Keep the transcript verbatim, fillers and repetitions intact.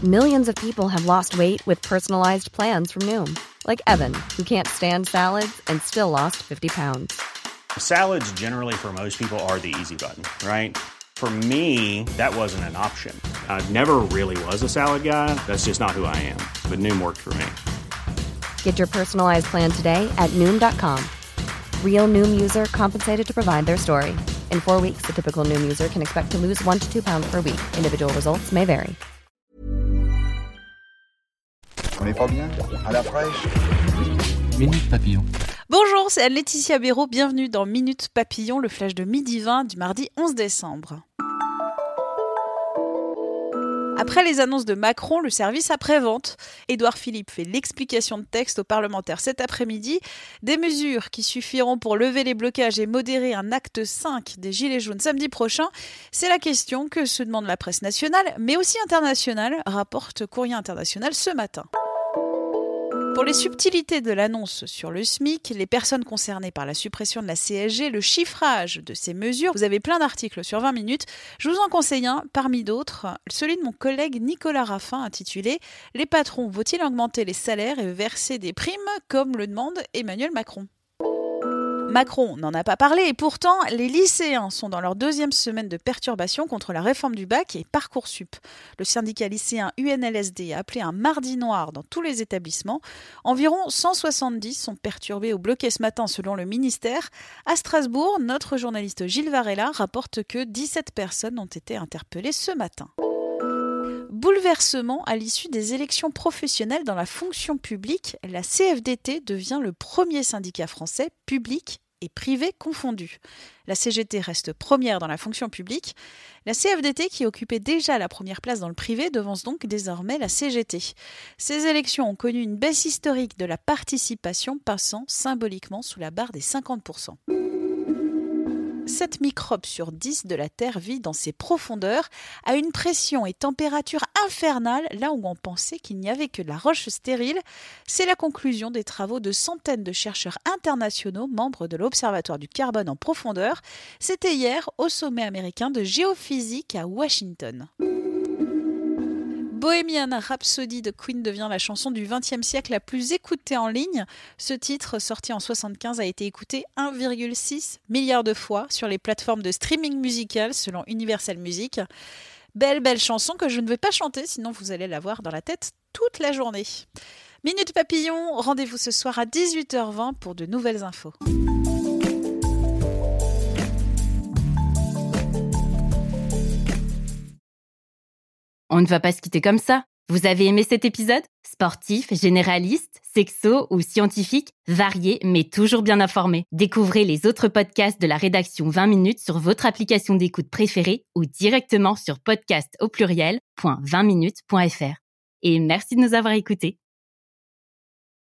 Millions of people have lost weight with personalized plans from Noom. Like Evan, who can't stand salads and still lost fifty pounds. Salads generally for most people are the easy button, right? For me, that wasn't an option. I never really was a salad guy. That's just not who I am. But Noom worked for me. Get your personalized plan today at Noom dot com. Real Noom user compensated to provide their story. In four weeks, the typical Noom user can expect to lose one to two pounds per week. Individual results may vary. On n'est pas bien? À la fraîche? Minute Papillon. Bonjour, c'est Anne-Laetitia Béraud. Bienvenue dans Minute Papillon, le flash de midi vingt du mardi onze décembre. Après les annonces de Macron, le service après-vente, Édouard Philippe fait l'explication de texte aux parlementaires cet après-midi. Des mesures qui suffiront pour lever les blocages et modérer un acte cinq des Gilets jaunes samedi prochain. C'est la question que se demande la presse nationale, mais aussi internationale, rapporte Courrier International ce matin. Pour les subtilités de l'annonce sur le SMIC, les personnes concernées par la suppression de la C S G, le chiffrage de ces mesures, vous avez plein d'articles sur vingt minutes. Je vous en conseille un, parmi d'autres, celui de mon collègue Nicolas Raffin, intitulé « Les patrons vont-ils augmenter les salaires et verser des primes comme le demande Emmanuel Macron ?» Macron n'en a pas parlé et pourtant, les lycéens sont dans leur deuxième semaine de perturbation contre la réforme du bac et Parcoursup. Le syndicat lycéen U N L S D a appelé un mardi noir dans tous les établissements. Environ cent soixante-dix sont perturbés ou bloqués ce matin selon le ministère. À Strasbourg, notre journaliste Gilles Varela rapporte que dix-sept personnes ont été interpellées ce matin. Bouleversement à l'issue des élections professionnelles dans la fonction publique, la C F D T devient le premier syndicat français public et privé confondus. La C G T reste première dans la fonction publique. La C F D T, qui occupait déjà la première place dans le privé, devance donc désormais la C G T. Ces élections ont connu une baisse historique de la participation, passant symboliquement sous la barre des cinquante pour cent. sept microbes sur dix de la Terre vit dans ses profondeurs, à une pression et température infernales, là où on pensait qu'il n'y avait que de la roche stérile. C'est la conclusion des travaux de centaines de chercheurs internationaux, membres de l'Observatoire du carbone en profondeur. C'était hier au sommet américain de géophysique à Washington. Bohemian Rhapsody de Queen devient la chanson du vingtième siècle la plus écoutée en ligne. Ce titre, sorti en soixante-quinze, a été écouté un virgule six milliard de fois sur les plateformes de streaming musical selon Universal Music. Belle, belle chanson que je ne vais pas chanter, sinon vous allez l'avoir dans la tête toute la journée. Minute Papillon, rendez-vous ce soir à dix-huit heures vingt pour de nouvelles infos. On ne va pas se quitter comme ça. Vous avez aimé cet épisode ? Sportif, généraliste, sexo ou scientifique, varié mais toujours bien informé. Découvrez les autres podcasts de la rédaction vingt minutes sur votre application d'écoute préférée ou directement sur podcast au pluriel point vingt minutes point f r. Et merci de nous avoir écoutés.